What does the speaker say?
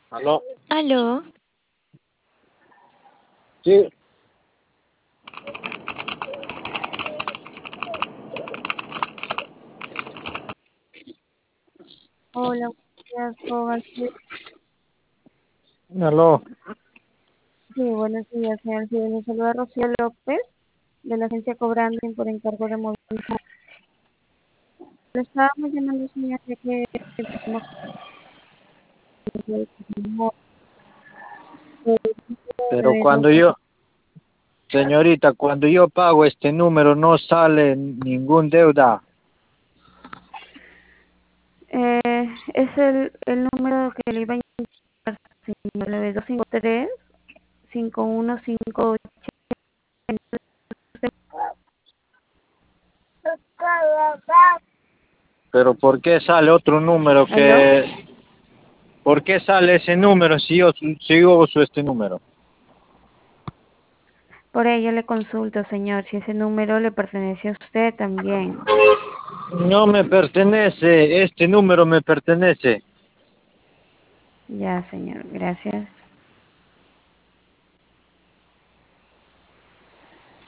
¿Aló? Aló, Sí, Hola, buenos días, joven. aló. Sí, buenos días, señor. Sí, le saluda Rocío López, de la agencia Cobrando por encargo de movilidad. Le estábamos llamando, señor, ya que tenemos Pero de dos. cuando yo, señorita, cuando yo pago este número no sale ningún deuda. Es el número que le iba a indicar, señor, 9253-5158. Pero ¿por qué sale otro número ¿Aló? ¿por qué sale ese número si yo uso este número? Por ello le consulto, señor, si ese número le pertenece a usted también. No me pertenece, este número me pertenece. Ya, señor, gracias.